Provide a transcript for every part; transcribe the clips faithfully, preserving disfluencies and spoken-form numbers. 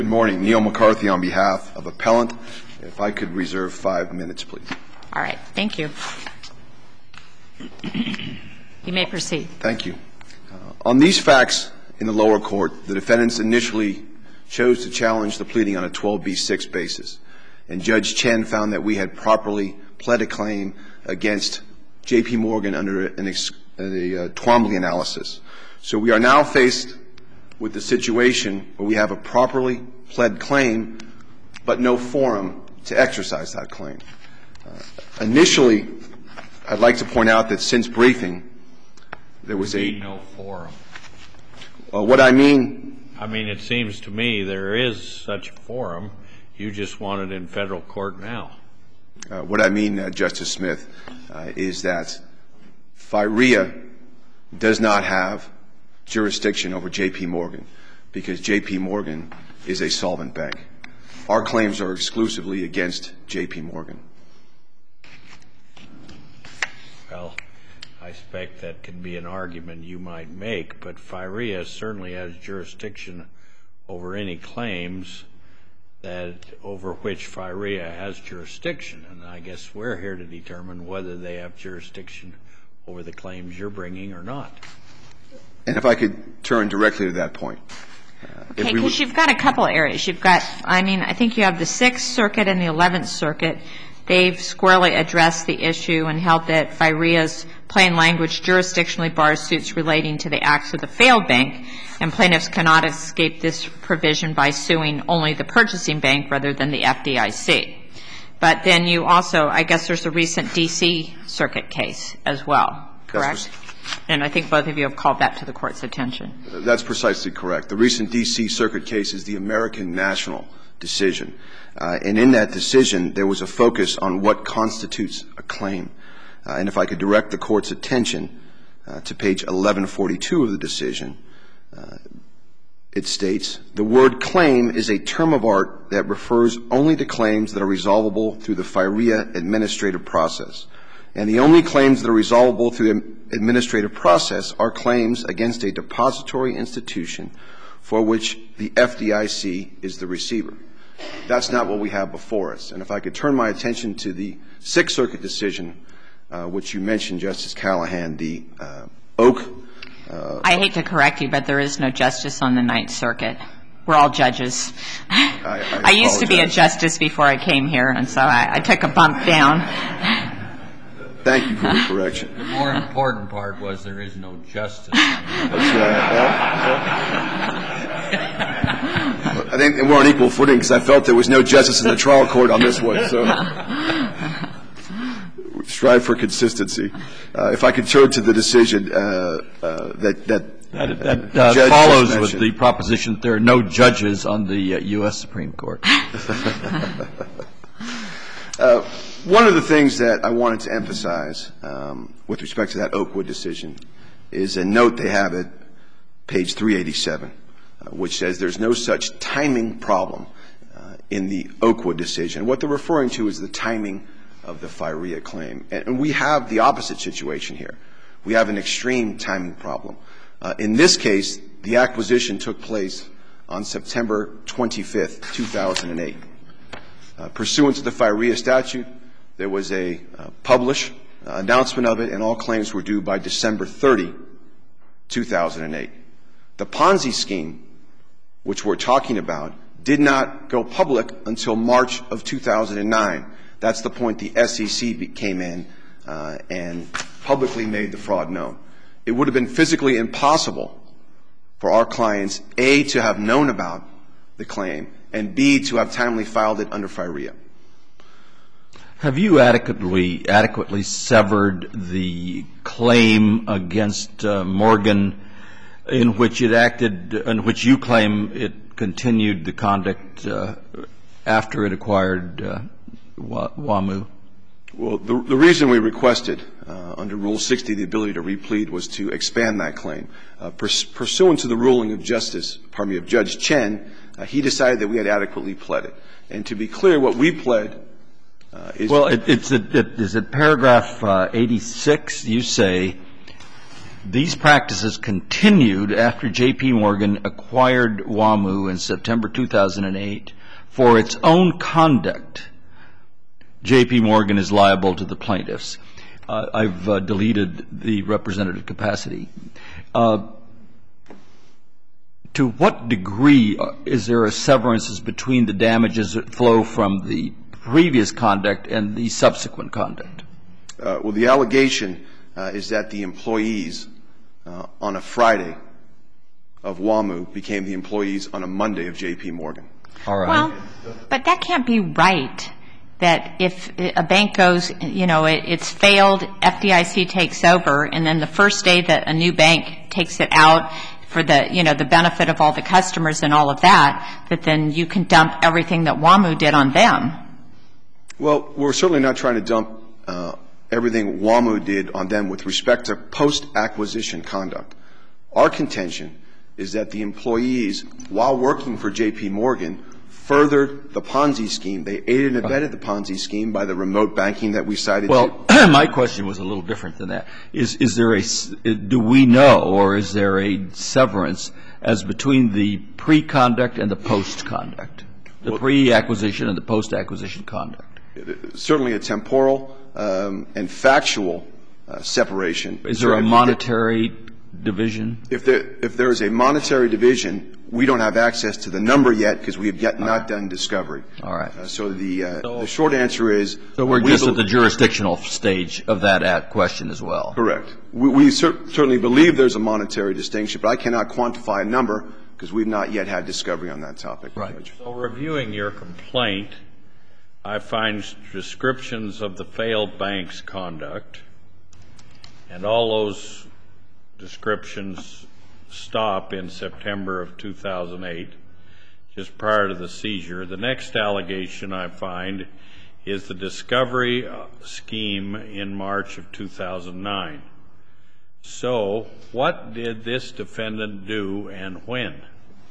Good morning. Neil McCarthy on behalf of Appellant. If I could reserve five minutes, please. All right. Thank you. You may proceed. Thank you. Uh, on these facts in the lower court, the defendants initially chose to challenge the pleading on a twelve B six basis, and Judge Chen found that we had properly pled a claim against J P. Morgan under an ex- a uh, Twombly analysis. So we are now faced with the situation where we have a properly pled claim, but no forum to exercise that claim. Uh, initially, I'd like to point out that since briefing, there was a no forum. Uh, what I mean, I mean, it seems to me there is such a forum. You just want it in federal court now. Uh, what I mean, uh, Justice Smith, uh, is that FIREA does not have jurisdiction over J P. Morgan because J P. Morgan is a solvent bank. Our claims are exclusively against J P. Morgan. Well, I expect that can be an argument you might make, but FIREA certainly has jurisdiction over any claims that over which FIREA has jurisdiction, and I guess we're here to determine whether they have jurisdiction over the claims you're bringing or not. And if I could turn directly to that point. Uh, okay, because you've got a couple areas. You've got, I mean, I think you have the Sixth Circuit and the Eleventh Circuit. They've squarely addressed the issue and held that FIREA's plain language jurisdictionally bars suits relating to the acts of the failed bank, and plaintiffs cannot escape this provision by suing only the purchasing bank rather than the F D I C. But then you also, I guess there's a recent D C Circuit case as well, correct? And I think both of you have called that to the Court's attention. That's precisely correct. The recent D C Circuit case is the American National decision. Uh, and in that decision, there was a focus on what constitutes a claim. Uh, and if I could direct the Court's attention uh, to page eleven forty-two of the decision, uh, it states, "The word claim is a term of art that refers only to claims that are resolvable through the FIREA administrative process. And the only claims that are resolvable through the administrative process are claims against a depository institution for which the F D I C is the receiver." That's not what we have before us. And if I could turn my attention to the Sixth Circuit decision, uh, which you mentioned, Justice Callahan, the uh, Oak. Uh, I hate to correct you, but there is no justice on the Ninth Circuit. We're all judges. I, I, I used to be a justice before I came here, and so I, I took a bump down. Thank you for the correction. The more important part was there is no justice. That's right. I think we're on equal footing because I felt there was no justice in the trial court on this one. So strive for consistency. Uh, if I could turn to the decision uh, uh, that that, that, that uh, follows with the proposition that there are no judges on the uh, U S Supreme Court. uh, One of the things that I wanted to emphasize um, with respect to that Oakwood decision is a note they have at page three eighty-seven, uh, which says there's no such timing problem uh, in the Oakwood decision. What they're referring to is the timing of the FIREA claim. And, and we have the opposite situation here. We have an extreme timing problem. Uh, in this case, the acquisition took place on September twenty-fifth, two thousand eight. Uh, pursuant to the FIREA statute, there was a uh, published uh, announcement of it, and all claims were due by December thirtieth, two thousand eight. The Ponzi scheme, which we're talking about, did not go public until March of two thousand nine. That's the point the S E C came in uh, and publicly made the fraud known. It would have been physically impossible for our clients, A, to have known about the claim, and B, to have timely filed it under FIREA. Have you adequately adequately severed the claim against uh, Morgan in which it acted, in which you claim it continued the conduct uh, after it acquired uh, WAMU? Well, the, the reason we requested uh, under Rule sixty the ability to replead was to expand that claim. Uh, pers- pursuant to the ruling of Justice, pardon me, of Judge Chen, uh, he decided that we had adequately pled it. And to be clear, what we pled uh, is... Well, it, it's a, it, is it paragraph uh, eighty-six? You say these practices continued after J P. Morgan acquired WAMU in September two thousand eight. For its own conduct, J P. Morgan is liable to the plaintiffs. Uh, I've uh, deleted the representative capacity. Uh, to what degree is there a severance between the damages that flow from the previous conduct and the subsequent conduct? Uh, well, the allegation uh, is that the employees uh, on a Friday of WAMU became the employees on a Monday of J P. Morgan. All right. Well, but that can't be right, that if a bank goes, you know, it, it's failed, F D I C takes over, and then the first day that a new bank takes it out for the, you know, the benefit of all the customers and all of that, that then you can dump everything that WAMU did on them. Well, we're certainly not trying to dump uh, everything WAMU did on them with respect to post-acquisition conduct. Our contention is that the employees, while working for J P. Morgan, furthered the Ponzi scheme. They aided and abetted the Ponzi scheme by the remote banking that we cited. Well, my question was a little different than that. Is, is there a, do we know, or is there a severance as between the pre-conduct and the post-conduct, the well, pre-acquisition and the post-acquisition conduct? Certainly a temporal um, and factual uh, separation. Is there a monetary division? If there, if there is a monetary division, we don't have access to the number yet because we have yet not right. done discovery. All right. Uh, so the uh, so, the short answer is so we're we just at the jurisdictional stage of that question as well. Correct. We, we cer- certainly believe there's a monetary distinction, but I cannot quantify a number because we've not yet had discovery on that topic. Right. Judge. So reviewing your complaint, I find descriptions of the failed bank's conduct, and all those descriptions stop in September of two thousand eight, just prior to the seizure. The next allegation I find is the discovery scheme in March of two thousand nine. So what did this defendant do and when?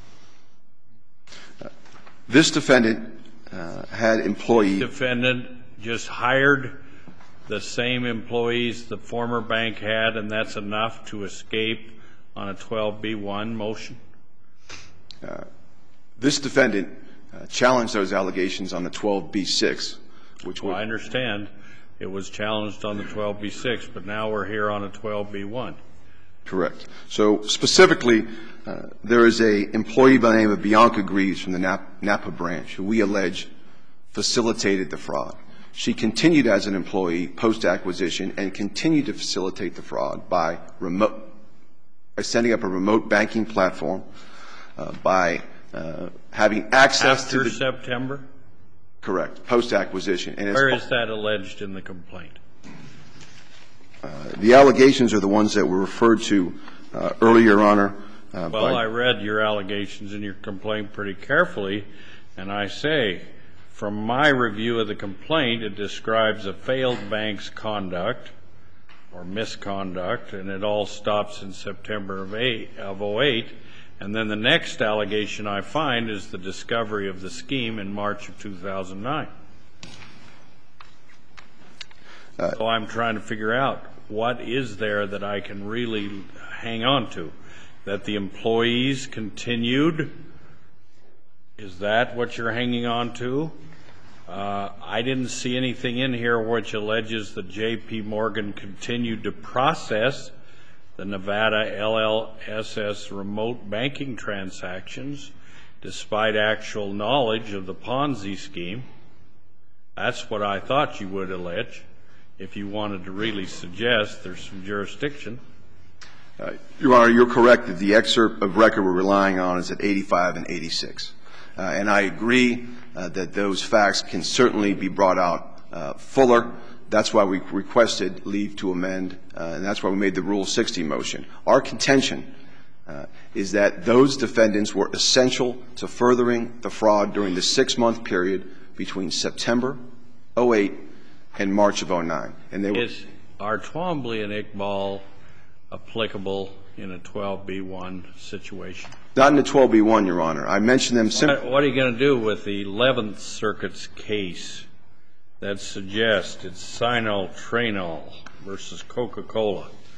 Uh, this defendant uh, had employees. This defendant just hired the same employees the former bank had, and that's enough to escape on a twelve B one motion? Uh, this defendant uh, challenged those allegations on the twelve B six, which well, would... I understand it was challenged on the twelve B six, but now we're here on a twelve B one. Correct. So specifically, uh, there is a employee by the name of Bianca Greaves from the Nap- Napa branch who we allege facilitated the fraud. She continued as an employee post-acquisition and continued to facilitate the fraud by remote by setting up a remote banking platform, uh, by uh, having access After to the... September? Correct. Post-acquisition. And where is that alleged in the complaint? Uh, the allegations are the ones that were referred to uh, earlier, Your Honor. Uh, well, by, I read your allegations in your complaint pretty carefully, and I say, from my review of the complaint, it describes a failed bank's conduct or misconduct, and it all stops in September of, eight, of oh eight. And then the next allegation I find is the discovery of the scheme in March of two thousand nine. Uh, so I'm trying to figure out what is there that I can really hang on to. That the employees continued, is that what you're hanging on to? Uh, I didn't see anything in here which alleges that J P. Morgan continued to process the Nevada L L S S remote banking transactions despite actual knowledge of the Ponzi scheme. That's what I thought you would allege if you wanted to really suggest there's some jurisdiction. Uh, Your Honor, you're correct that the excerpt of record we're relying on is at eighty-five and eighty-six. Uh, and I agree uh, that those facts can certainly be brought out uh, fuller. That's why we requested leave to amend, uh, and that's why we made the Rule sixty motion. Our contention uh, is that those defendants were essential to furthering the fraud during the six-month period between September oh eight and March of oh nine. And they were is are Twombly and Iqbal applicable in a twelve B one situation? Not in a twelve B one, Your Honor. I mentioned them simply. What, what are you going to do with the eleventh Circuit's case that suggests it's Sinol Trainol versus Coca-Cola,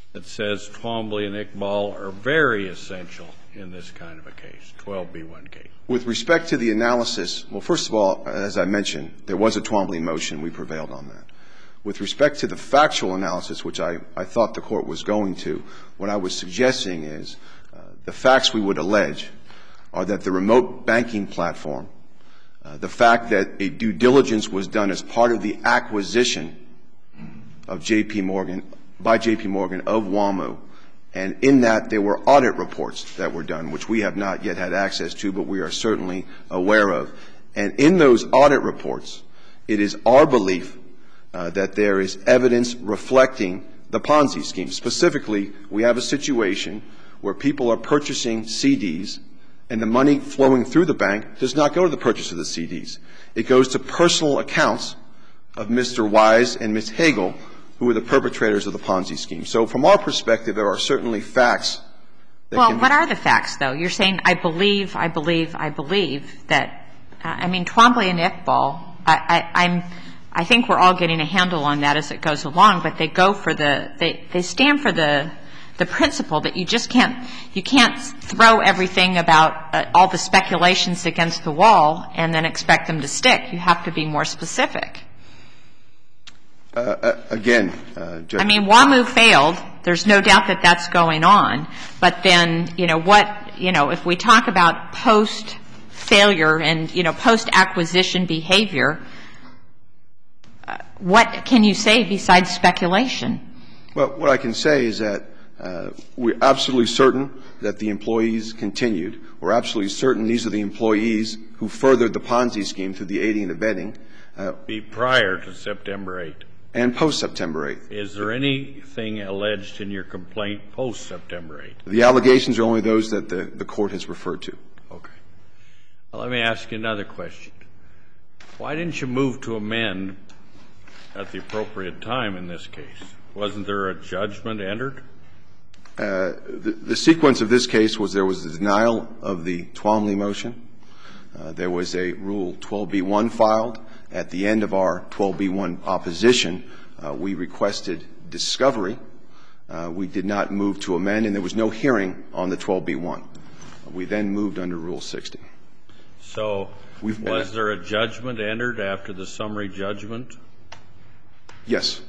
that says Twombly and Iqbal are very essential in this kind of a case, twelve B one case? With respect to the analysis, well, first of all, as I mentioned, there was a Twombly motion. We prevailed on that. With respect to the factual analysis, which I, I thought the Court was going to, what I was suggesting is uh, the facts we would allege are that the remote banking platform, uh, the fact that a due diligence was done as part of the acquisition of J P. Morgan, by J P. Morgan of WAMU, and in that there were audit reports that were done, which we have not yet had access to, but we are certainly aware of. And in those audit reports, it is our belief uh, that there is evidence reflecting the Ponzi scheme. Specifically, we have a situation where people are purchasing C Ds, and the money flowing through the bank does not go to the purchase of the C Ds. It goes to personal accounts of Mister Wise and Miz Hagel, who were the perpetrators of the Ponzi scheme. So from our perspective, there are certainly facts that well, can be... what are the facts, though? You're saying, I believe, I believe, I believe that, uh, I mean, Twombly and Iqbal, I, I, I'm, I think we're all getting a handle on that as it goes along, but they go for the, they, they stand for the, the principle that you just can't, you can't throw everything about uh, all the speculations against the wall and then expect them to stick. You have to be more specific. Uh, again, uh, Judge. I mean, WAMU failed. There's no doubt that that's going on. But then, you know, what, you know, if we talk about post-failure and, you know, post-acquisition behavior, uh, what can you say besides speculation? Well, what I can say is that uh, we're absolutely certain that the employees continued. We're absolutely certain these are the employees who furthered the Ponzi scheme through the aiding and abetting. Uh, Be prior to September eighth. And post-September eighth. Is there anything alleged in your complaint post-September eighth? The allegations are only those that the, the Court has referred to. Okay. Well, let me ask you another question. Why didn't you move to amend at the appropriate time in this case? Wasn't there a judgment entered? Uh, the, the sequence of this case was there was the denial of the Twombly motion. Uh, there was a Rule twelve B one filed. At the end of our twelve B one opposition, uh, we requested discovery. Uh, we did not move to amend, and there was no hearing on the twelve B one. We then moved under Rule sixty. So We've was there a judgment entered after the summary judgment? Yes.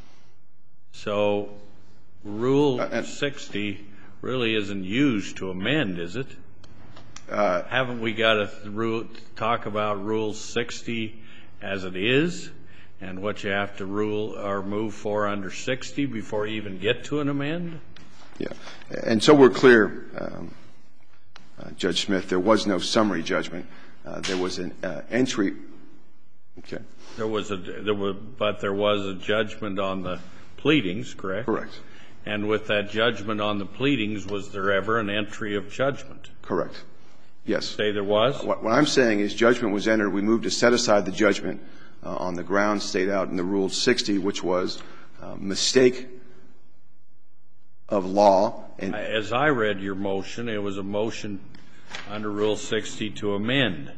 So Rule Uh, sixty really isn't used to amend, is it? Uh, Haven't we got to rule, talk about Rule sixty as it is and what you have to rule or move for under sixty before you even get to an amend? Yeah. And so we're clear, um, uh, Judge Smith, there was no summary judgment. Uh, there was an uh, entry. Okay. There was a, there was, but there was a judgment on the pleadings, correct? Correct. And with that judgment on the pleadings, was there ever an entry of judgment? Correct. Yes. Say there was? What, what I'm saying is judgment was entered. We moved to set aside the judgment uh, on the grounds stayed out in the Rule sixty, which was uh, mistake of law. And as I read your motion, it was a motion under Rule sixty to amend.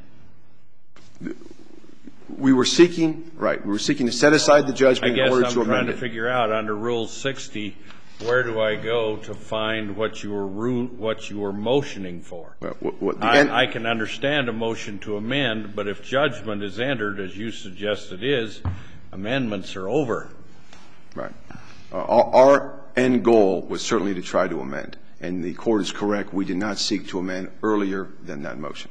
We were seeking, right, we were seeking to set aside the judgment in order to amend it. I guess I'm trying to figure out under Rule sixty, where do I go to find what you were what you were motioning for? Well, what, what I, I can understand a motion to amend, but if judgment is entered, as you suggest it is, amendments are over. Right. Uh, our, our end goal was certainly to try to amend, and the Court is correct. We did not seek to amend earlier than that motion.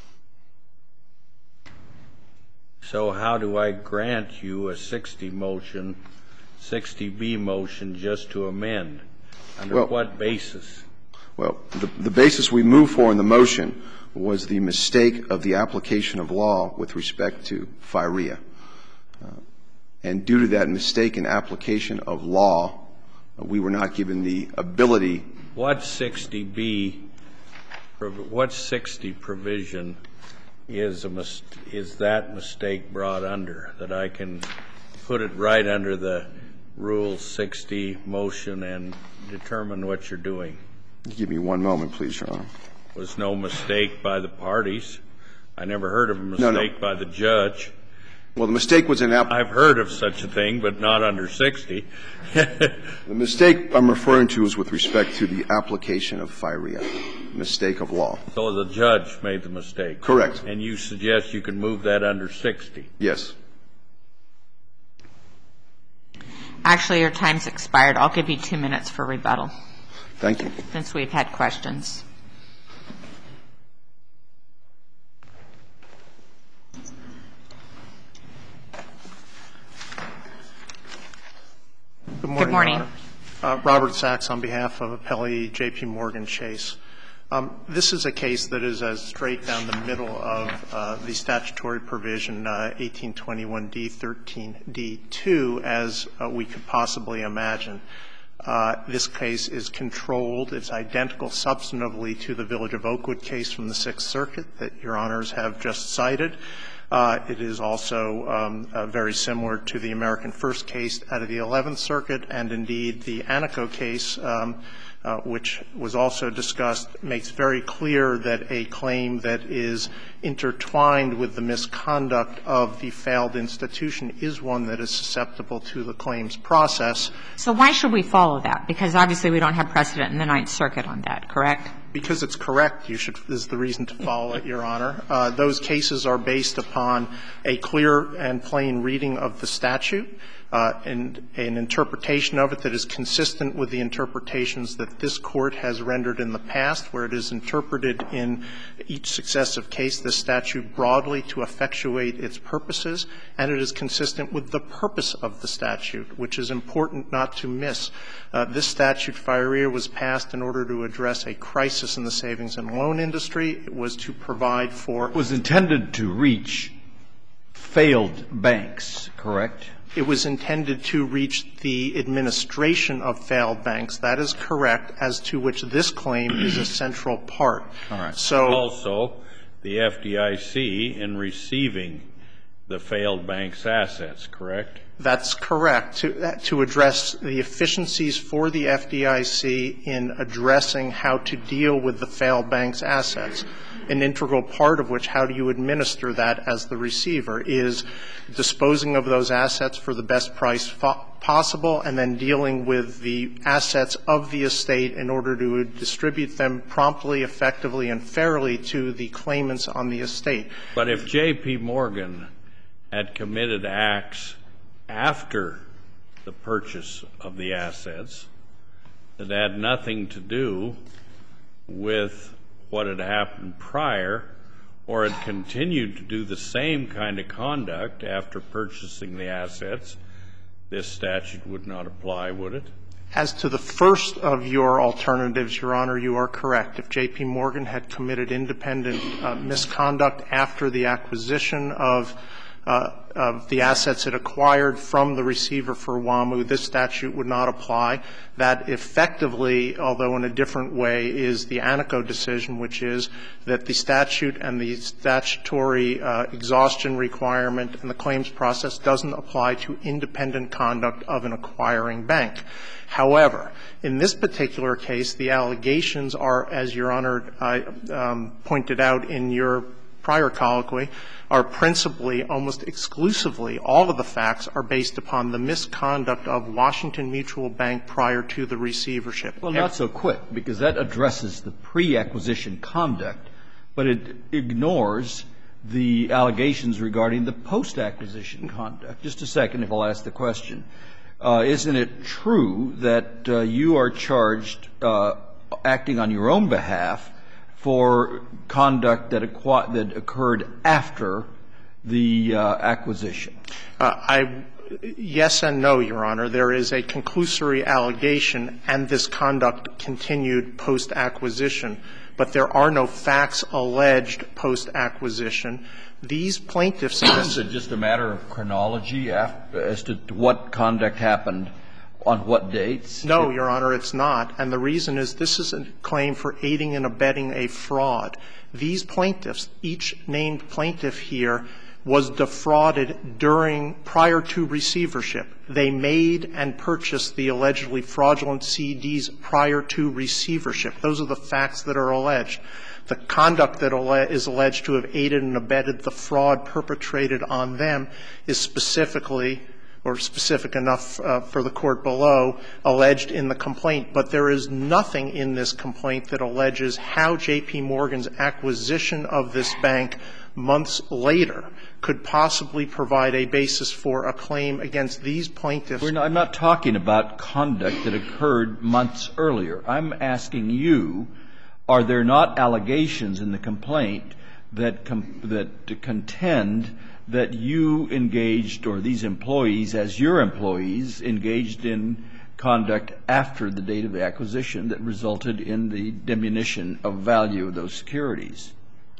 So how do I grant you a sixty motion, sixty B motion just to amend? Under well, what basis? Well, the, the basis we moved for in the motion was the mistake of the application of law with respect to FIREA. Uh, and due to that mistaken application of law, uh, we were not given the ability. What sixty B, what sixty provision is a mis- is that mistake brought under, that I can put it right under the Rule sixty motion and determine what you're doing? Give me one moment, please, Your Honor. Was no mistake by the parties. I never heard of a mistake no, no. by the judge. Well, the mistake was an app. I've heard of such a thing, but not under sixty. The mistake I'm referring to is with respect to the application of FIREA, mistake of law. So the judge made the mistake. Correct. And you suggest you can move that under sixty? Yes. Actually, your time's expired. I'll give you two minutes for rebuttal. Thank you. Since we've had questions. Good morning. Good morning. Your Honor. Uh, Robert Sachs on behalf of Appellee J P. Morgan Chase. Um, this is a case that is as straight down the middle of uh, the statutory provision uh, eighteen twenty-one D thirteen D two as uh, we could possibly imagine. Uh, this case is controlled. It's identical substantively to the Village of Oakwood case from the Sixth Circuit that Your Honors have just cited. Uh, it is also um, uh, very similar to the American First case out of the Eleventh Circuit, and indeed the Anico case, um, uh, which was also discussed, makes very clear that a claim that is intertwined with the misconduct of the failed institution is one that is susceptible to the claims process. So why should we follow that? Because obviously we don't have precedent in the Ninth Circuit on that, correct? Because it's correct, you should, is the reason to follow it, Your Honor. Uh, those cases are based upon a clear and plain reading of the statute uh, and an interpretation of it that is consistent with the interpretations that this Court has rendered in the past, where it is interpreted in each successive case, the statute broadly to effectuate its purposes, and it is consistent with the purpose of the statute, which is important not to miss. Uh, this statute, FIREA, was passed in order to address a crisis in the savings and loan industry. It was to provide for – It was intended to reach failed banks, correct? It was intended to reach the administration of failed banks. That is correct, as to which this claim is a central part. All right. So Also, the F D I C in receiving the failed bank's assets, correct? That's correct. To, to address the efficiencies for the F D I C in addressing how to deal with the failed bank's assets, an integral part of which, how do you administer that as the receiver, is disposing of those assets for the best price possible and then dealing with the assets of the estate in order to distribute them promptly, effectively, and fairly to the claimants on the estate. But if J P. Morgan had committed acts after the purchase of the assets that had nothing to do with what had happened prior, or had continued to do the same kind of conduct after purchasing the assets, this statute would not apply, would it? As to the first of your alternatives, Your Honor, you are correct. If J P. Morgan had committed independent uh, misconduct after the acquisition of Uh, of the assets it acquired from the receiver for WAMU, this statute would not apply. That effectively, although in a different way, is the Anico decision, which is that the statute and the statutory uh, exhaustion requirement and the claims process doesn't apply to independent conduct of an acquiring bank. However, in this particular case, the allegations are, as Your Honor uh, um, pointed out in your prior colloquy, are principally, almost exclusively, all of the facts are based upon the misconduct of Washington Mutual Bank prior to the receivership. Well, not so quick, because that addresses the pre-acquisition conduct, but it ignores the allegations regarding the post-acquisition conduct. Just a second, if I'll ask the question. Uh, isn't it true that uh, you are charged, uh, acting on your own behalf, for conduct that, acqu- that occurred after the uh, acquisition? Uh, I, yes and no, Your Honor. There is a conclusory allegation, and this conduct continued post-acquisition. But there are no facts alleged post-acquisition. These plaintiffs' Is it just a matter of chronology as to what conduct happened on what dates? No, Your Honor, it's not. And the reason is this is a claim for aiding and abetting a fraud. These plaintiffs, each named plaintiff here, was defrauded during, prior to receivership. They made and purchased the allegedly fraudulent C Ds prior to receivership. Those are the facts that are alleged. The conduct that is alleged to have aided and abetted the fraud perpetrated on them is specifically or specific enough uh, for the court below alleged in the complaint. But there is nothing in this complaint that alleges how J P. Morgan's acquisition of this bank months later could possibly provide a basis for a claim against these plaintiffs. We're not, I'm not talking about conduct that occurred months earlier. I'm asking you, are there not allegations in the complaint that com- that contend that you engaged, or these employees, as your employees, engaged in conduct after the date of the acquisition that resulted in the diminution of value of those securities?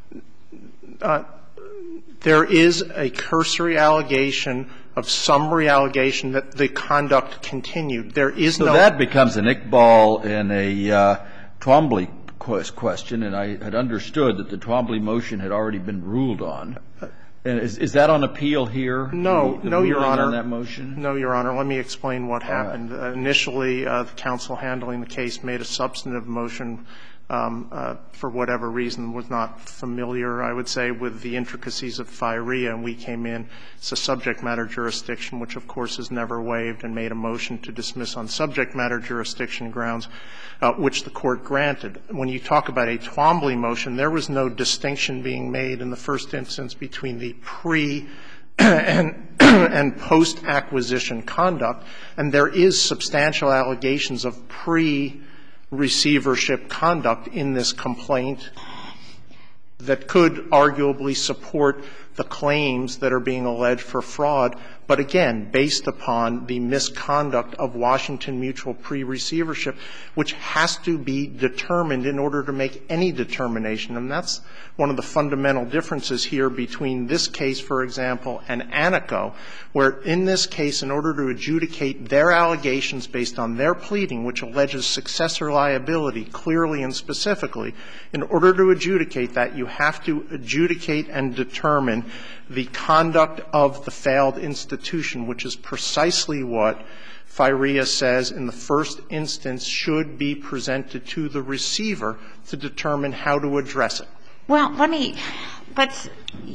Uh, there is a cursory allegation of summary allegation that the conduct continued. There is so no. So that becomes an Iqbal and a uh, Twombly question, and I had understood that the Twombly motion had already been ruled on. And is, is that on appeal here? No, the, the no, Your Honor. On that motion? No, Your Honor. Let me explain what All happened. right. Uh, initially, uh, the counsel handling the case made a substantive motion. Um, uh, for whatever reason, was not familiar, I would say, with the intricacies of FIREA, and we came in. It's a subject matter jurisdiction, which, of course, is never waived, and made a motion to dismiss on subject matter jurisdiction grounds, uh, which the court granted. When you talk about a Twombly motion, there was no distinction being made in the first instance between the pre- and, and post-acquisition conduct, and there is substantial allegations of pre- receivership conduct in this complaint that could arguably support the claims that are being alleged for fraud, but again, based upon the misconduct of Washington Mutual pre-receivership, which has to be determined in order to make any determination. And that's one of the fundamental differences here between this case, for example, and Aneco, where in this case, in order to adjudicate their allegations based on their pleading, which alleges successor liability clearly and specifically, in order to adjudicate that, you have to adjudicate and determine the conduct of the failed institution, which is precisely what FIREA says in the first instance should be presented to the receiver to determine how to address it. Well, let me let's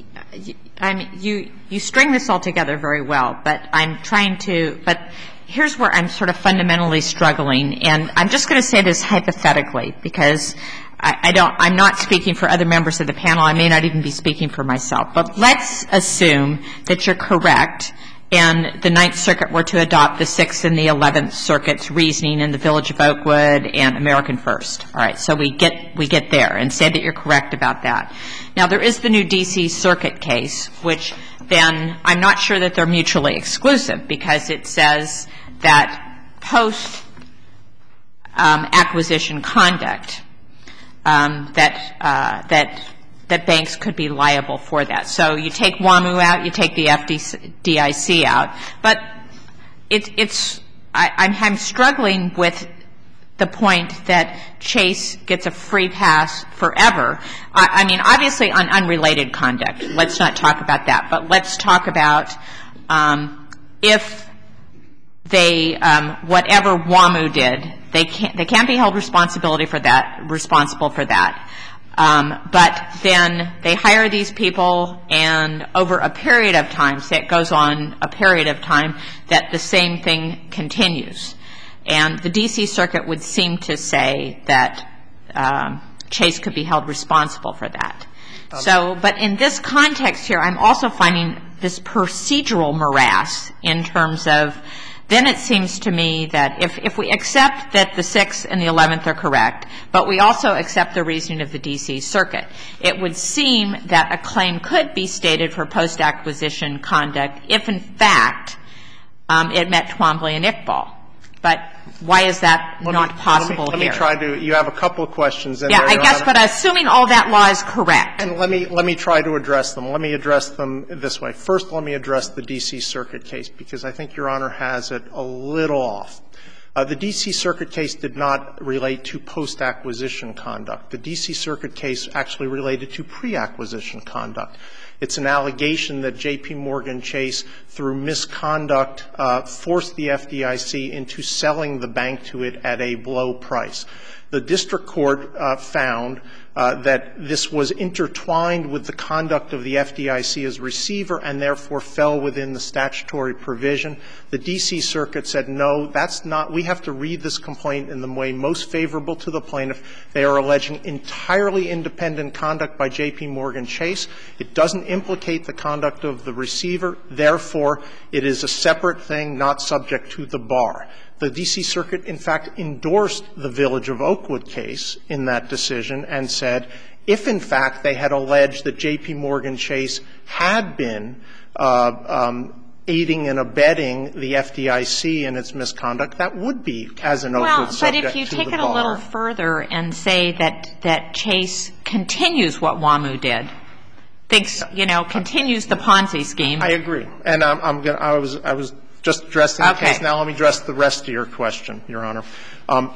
I mean you you string this all together very well, but I'm trying to but here's where I'm sort of fundamentally struggling, and I'm just going to say this hypothetically because I, I don't I'm not speaking for other members of the panel. I may not even be speaking for myself. But let's assume that you're correct and the Ninth Circuit were to adopt the Sixth and the Eleventh Circuit's reasoning in the Village of Oakwood and American First. All right, so we get we get there and say that you're correct about that. Now, there is the new D C Circuit case, which then I'm not sure that they're mutually exclusive because it says that post um, acquisition conduct um, that uh, that that banks could be liable for that. So you take WAMU out, you take the F D I C out. But it, it's I, I'm, I'm struggling with the point that Chase gets a free pass forever. I, I mean, obviously on unrelated conduct. Let's not talk about that. But let's talk about um, if they, um, whatever WAMU did, they can't, they can't be held responsibility for that, responsible for that. Um, but then they hire these people, and over a period of time, say it goes on a period of time, that the same thing continues. And the D C Circuit would seem to say that um, Chase could be held responsible for that. Um, so, but in this context here, I'm also finding this procedural morass in terms of then it seems to me that if, if we accept that the Sixth and the Eleventh are correct, but we also accept the reasoning of the D C Circuit, it would seem that a claim could be stated for post-acquisition conduct if, in fact, um, it met Twombly and Iqbal. But why is that let not me, possible let me, here? Let me try to – you have a couple of questions in yeah, there, I Your guess, Honor. but assuming all that law is correct. And let me, let me try to address them. Let me address them this way. First, let me address the D C Circuit case, because I think Your Honor has it a little off. Uh, the D C Circuit case did not relate to post-acquisition conduct. The D C Circuit case actually related to pre-acquisition conduct. It's an allegation that J P. Morgan Chase, through misconduct, uh, forced the F D I C into selling the bank to it at a below price. The district court uh, found uh, that this was intertwined with the conduct of the F D I C as receiver and therefore fell within the statutory provision. The D C Circuit said, no, that's not, we have to read this complaint in the way most favorable to the plaintiff. They are alleging entirely independent conduct by J P. Morgan Chase. It doesn't implicate the conduct of the receiver. Therefore, it is a separate thing, not subject to the bar. The D C Circuit, in fact, endorsed the Village of Oakwood case in that decision and said, if in fact they had alleged that J P. Morgan Chase had been uh, um, aiding and abetting the F D I C in its misconduct, that would be, as an Oakwood well, subject to the bar. But if you take it a little further and say that, that Chase continues what WAMU did, thinks, you know, continues the Ponzi scheme. I agree. And I'm, I'm going I was, I was just addressing the okay. case. Now let me address the rest of your question, Your Honor. Um,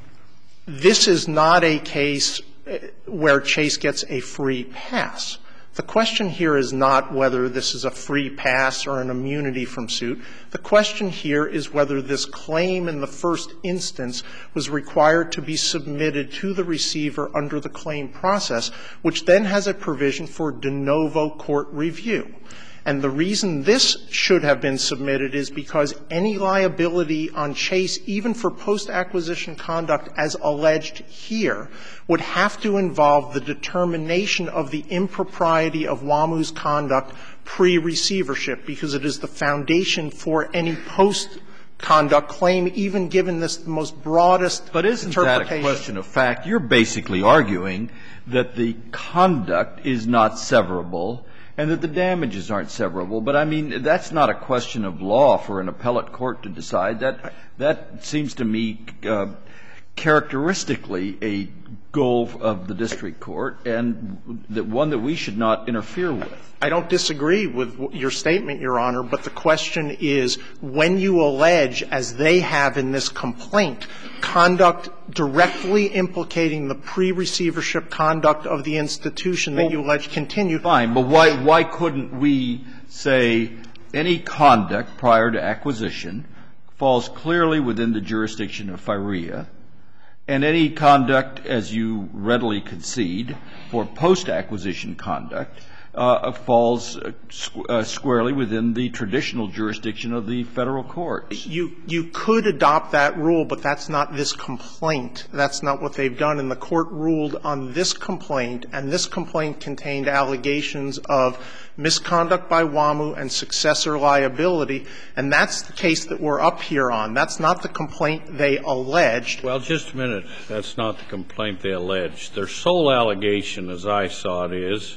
this is not a case where Chase gets a free pass. The question here is not whether this is a free pass or an immunity from suit. The question here is whether this claim in the first instance was required to be submitted to the receiver under the claim process, which then has a provision for de novo court review. And the reason this should have been submitted is because any liability on Chase, even for post-acquisition conduct as alleged here, would have to involve the determination of the impropriety of WAMU's conduct pre-receivership, because it is the foundation for any post-conduct claim, even given this the most broadest But isn't that a question of fact? You're basically arguing that the conduct is not severable and that the damages aren't severable. But, I mean, that's not a question of law for an appellate court to decide. That that seems to me uh, characteristically a goal of the district court, and that one that we should not interfere with. I don't disagree with your statement, Your Honor, but the question is, when you allege, as they have in this complaint, conduct directly implicating the pre-receivership conduct of the institution that well, you allege continued. Fine, but why why couldn't we say any conduct prior to acquisition falls clearly within the jurisdiction of FIREA, and any conduct, as you readily concede, for post-acquisition conduct uh, falls uh, squ- uh, squarely within the traditional jurisdiction of the federal courts? You, you could adopt that rule, but that's not this complaint. That's not what they've done. And the court ruled on this complaint, and this complaint contained allegations of misconduct by WAMU and successor liability, and that's the case that we're up here on. That's not the complaint they alleged. Well, just a minute. That's not the complaint they alleged. Their sole allegation, as I saw it, is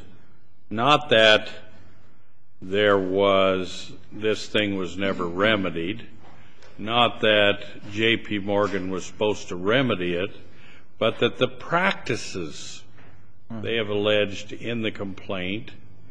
not that there was, this thing was never remedied, not that J P. Morgan was supposed to remedy it, but that the practices they have alleged in the complaint,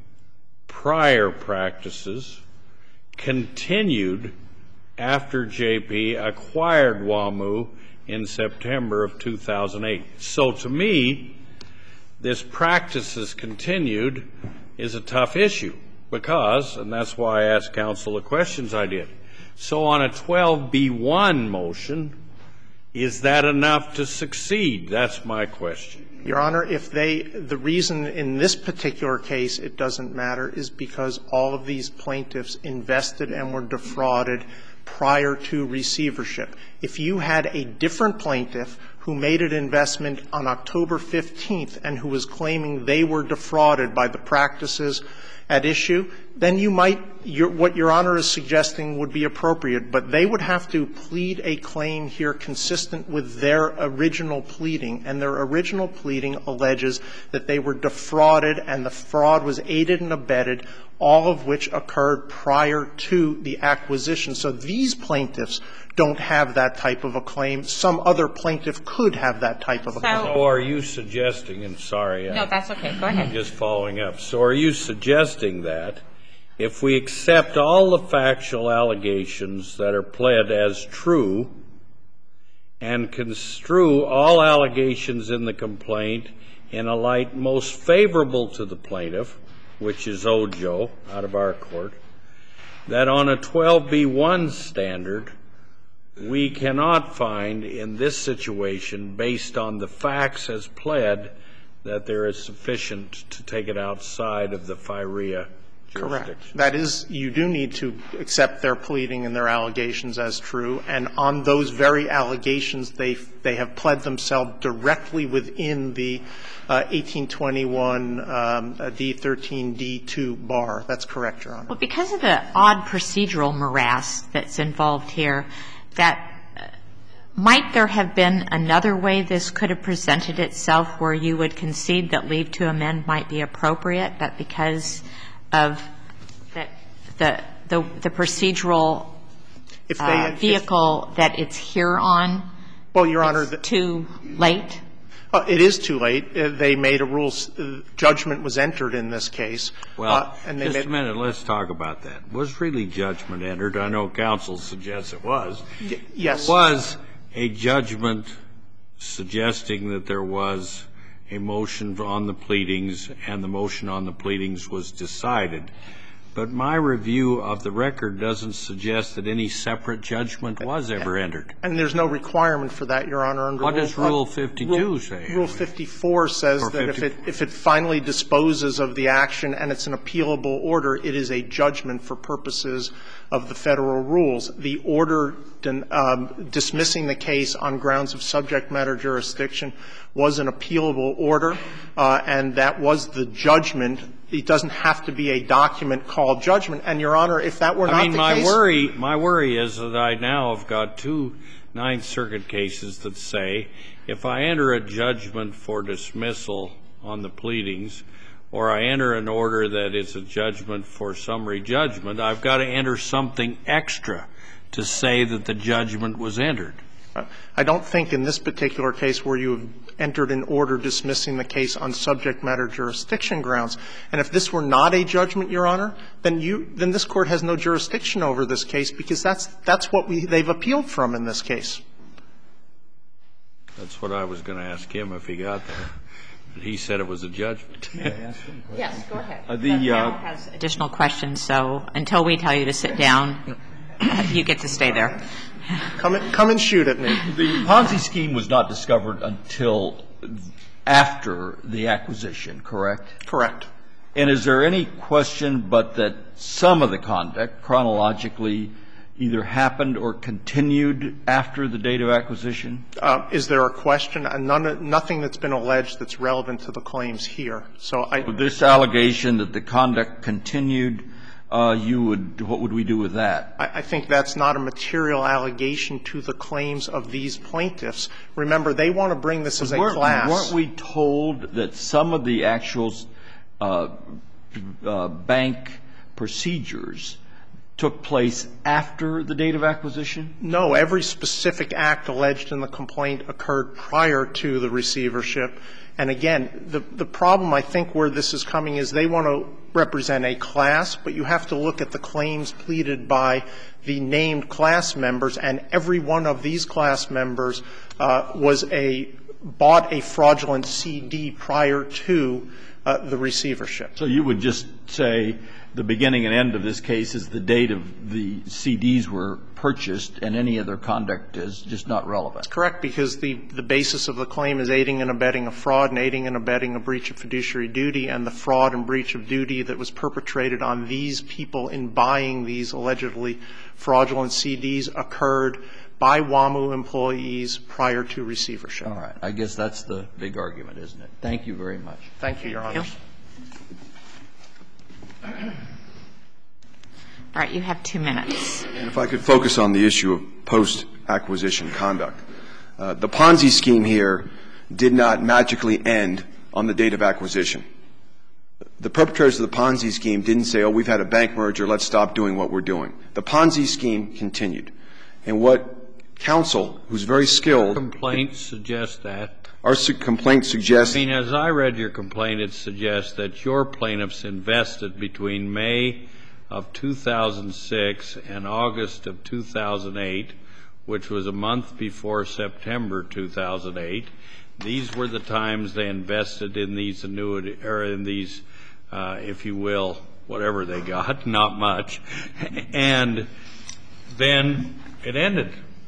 prior practices, continued after J P acquired WAMU in September of two thousand eight. So to me, this practices continued is a tough issue because, and that's why I asked counsel the questions I did. So on a twelve B one motion, is that enough to succeed? That's my question. Your Honor, if they, the reason in this particular case it doesn't matter is because all of these plaintiffs invested and were defrauded prior to receivership. If you had a different plaintiff who made an investment on October fifteenth and who was claiming they were defrauded by the practices at issue, then you might, your, what Your Honor is suggesting would be appropriate, but they would have to plead a claim here consistent with their original pleading, and their original pleading alleges that they were defrauded and the fraud was aided and abetted, all of which occurred prior to the acquisition. So these plaintiffs don't have that type of a claim. Some other plaintiff could have that type of a claim. So are you suggesting, and sorry, no, that's okay. Go ahead. I'm just following up. So are you suggesting that if we accept all the factual allegations that are pled as true and construe all allegations in the complaint in a light most favorable to the plaintiff, which is Ojo out of our court, that on a twelve B one standard, we cannot find in this situation, based on the facts as pled, that there is sufficient to take it outside of the FIREA jurisdiction. Correct. That is, you do need to accept their pleading and their allegations as true, and on those very allegations, they they have pled themselves directly within the uh, eighteen twenty-one um, D thirteen D two bar. That's correct, Your Honor. Well, because of the odd procedural morass that's involved here, that uh, might there have been another way this could have presented itself where you would concede that leave to amend might be appropriate, but because of the the the, the procedural if they, uh, vehicle if, that it's here on, well, Your Honor, the, too late? Uh, it is too late. Uh, they made a rule. Uh, judgment was entered in this case. Well, uh, and they just made, a minute. Let's talk about that. Was really judgment entered? I know counsel suggests it was. Y- yes. There was a judgment suggesting that there was a motion on the pleadings, and the motion on the pleadings was decided. But my review of the record doesn't suggest that any separate judgment was ever entered. And there's no requirement for that, Your Honor. Under What rule, does Rule uh, fifty-two rule, say? Rule fifty-four says Or that fifty if it, if it finally disposes of the action and it's an appealable order, it is a judgment for purposes of the Federal rules. The order um, dismissing the case on grounds of subject matter jurisdiction was an appealable order, uh, and that was the judgment. It doesn't have to be a document called judgment. And, Your Honor, if that were not I mean, the my case — worry, my worry is that I now have got two Ninth Circuit cases that say if I enter a judgment for dismissal on the pleadings, or I enter an order that is a judgment for summary judgment, I've got to enter something extra to say that the judgment was entered. I don't think in this particular case where you have entered an order dismissing the case on subject matter jurisdiction grounds. And if this were not a judgment, Your Honor, then you then this Court has no jurisdiction over this case, because that's that's what we they've appealed from in this case. That's what I was going to ask him if he got there. But he said it was a judgment. Yes, go ahead. Uh, the, uh, uh, has additional questions, so until we tell you to sit down, you get to stay there. Come and, come and shoot at me. The Ponzi scheme was not discovered until after the acquisition, correct? Correct. And is there any question but that some of the conduct chronologically either happened or continued after the date of acquisition? Uh, is there a question? Uh, none, nothing that's been alleged that's relevant to the claims here. So I. With this allegation that the conduct continued, uh, you would, what would we do with that? I, I think that's not a material allegation to the claims of these plaintiffs. Remember, they want to bring this as a weren't, class. Weren't we told that some of the actual uh, uh, bank procedures took place after the date of acquisition? No. Every specific act alleged in the complaint occurred prior to the receivership. And again, the, the problem I think where this is coming is they want to represent a class, but you have to look at the claims pleaded by the named class members, and every one of these class members uh, was a bought a fraudulent C D prior to uh, the receivership. So you would just say the beginning and end of this case is the date of the C Ds were purchased, and any other conduct is just not relevant. Correct, because the, the basis of the claim is aiding and abetting a fraud and aiding and abetting a breach of fiduciary duty, and the fraud and breach of duty that was perpetrated on these people in buying these allegedly fraudulent C Ds occurred by WAMU employees prior to receivership. All right. I guess that's the big argument, isn't it? Thank you very much. Thank you, Your Honor. All right, you have two minutes. And if I could focus on the issue of post-acquisition conduct. Uh, the Ponzi scheme here did not magically end on the date of acquisition. The perpetrators of the Ponzi scheme didn't say, oh, we've had a bank merger, let's stop doing what we're doing. The Ponzi scheme continued. And what counsel, who's very skilled. Complaints suggest that. Our su- complaint suggests. I mean, as I read your complaint, it suggests that your plaintiffs invested between May of two thousand six and August of two thousand eight, which was a month before September two thousand eight. These were the times they invested in these annuity, or in these, uh, if you will, whatever they got, not much. And then it ended.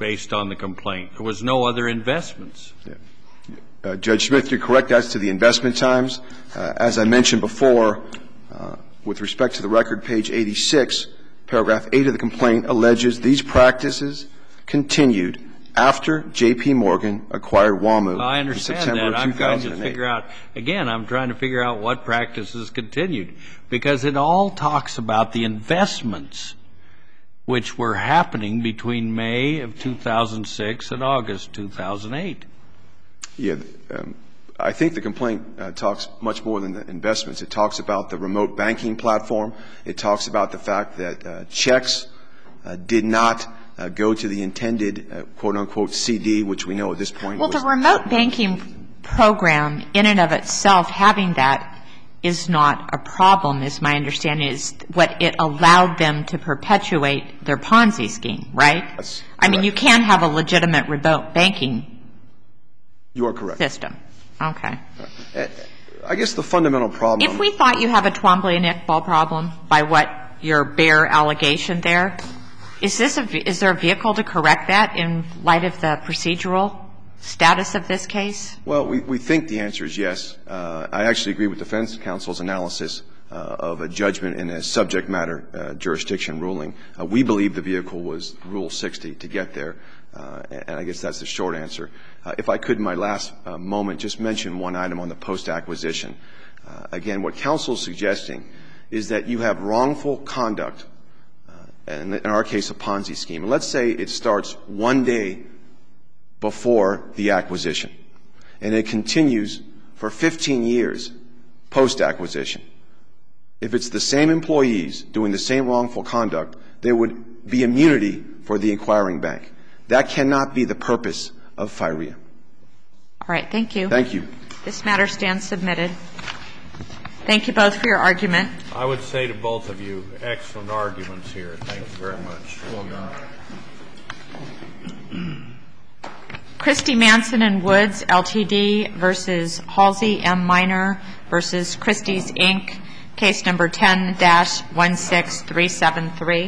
based on the complaint. There was no other investments. Yeah. Uh, Judge Smith, you're correct as to the investment times. Uh, as I mentioned before, uh, with respect to the record, page eighty-six, paragraph eight of the complaint alleges these practices continued after J P. Morgan acquired WAMU I understand in September that. of I'm two trying thousand eight. to figure out, again, I'm trying to figure out what practices continued, because it all talks about the investments which were happening between May of two thousand six and August two thousand eight. Yeah. Um, I think the complaint uh, talks much more than the investments. It talks about the remote banking platform. It talks about the fact that uh, checks uh, did not uh, go to the intended uh, quote-unquote C D, which we know at this point Well, was the remote banking program in and of itself, having that is not a problem, is my understanding, is what it allowed them to perpetuate their Ponzi scheme, right? That's I mean, correct. you can have a legitimate remote banking You are correct. system. Okay. Uh, I guess the fundamental problem. If we thought you have a Twombly and Iqbal problem by what your bare allegation there, is this a, is there a vehicle to correct that in light of the procedural status of this case? Well, we, we think the answer is yes. Uh, I actually agree with defense counsel's analysis uh, of a judgment in a subject matter uh, jurisdiction ruling. Uh, we believe the vehicle was Rule sixty to get there, uh, and, and I guess that's the short answer. Uh, if I could, in my last uh, moment, just mention one item on the post-acquisition. Uh, again, what counsel is suggesting is that you have wrongful conduct, uh, and in our case, a Ponzi scheme. And let's say it starts one day before the acquisition, and it continues for fifteen years post-acquisition. If it's the same employees doing the same wrongful conduct, there would be immunity for the acquiring bank. That cannot be the purpose of FIREA. All right. Thank you. Thank you. This matter stands submitted. Thank you both for your argument. I would say to both of you, excellent arguments here. Thank you very much. Well done. Christie Manson and Woods, L T D versus Halsey M. Minor versus Christie's, Incorporated, case number ten dash one six three seven three.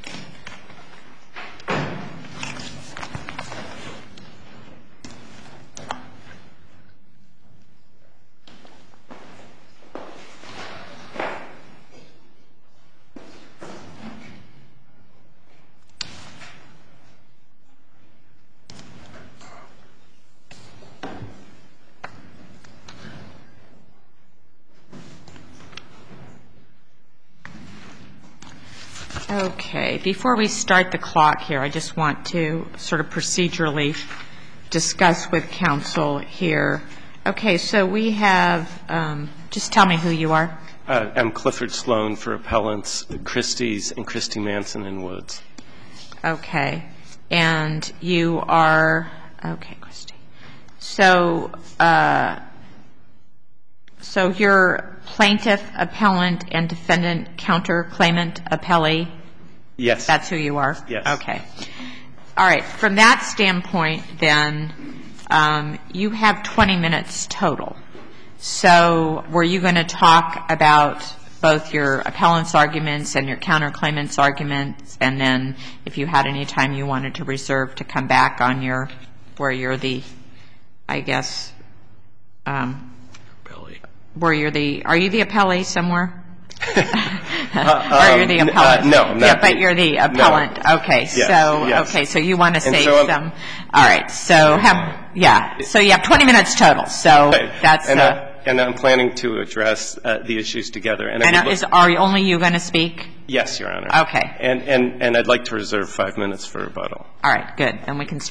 Okay. Before we start the clock here, I just want to sort of procedurally discuss with counsel here. Okay. So we have, um, just tell me who you are. Uh, I'm Clifford Sloan for appellants Christie's and Christie Manson and Woods. Okay. And you are, okay, Christie. So, uh, so you're plaintiff, appellant, and defendant, counterclaimant, appellee? Yes. That's who you are? Yes. Okay. All right. From that standpoint, then, um, you have twenty minutes total. So were you going to talk about both your appellant's arguments and your counterclaimant's arguments, and then if you had any time you wanted to reserve to come back on your, where you're the, I guess, um, Appellee. where you're the, are you the appellee somewhere? uh, or you're the um, appellant? Uh, no, I'm not. Yeah, but you're the appellant. No. Okay, Yes, so yes. okay, so you want to And say so some. All right, so have yeah, so you have twenty minutes total. So that's. And, uh, uh, and I'm planning to address uh, the issues together. And, and I would is look, are only you going to speak? yes, Your Honor. Okay. And and and I'd like to reserve five minutes for rebuttal. All right, good. Then we can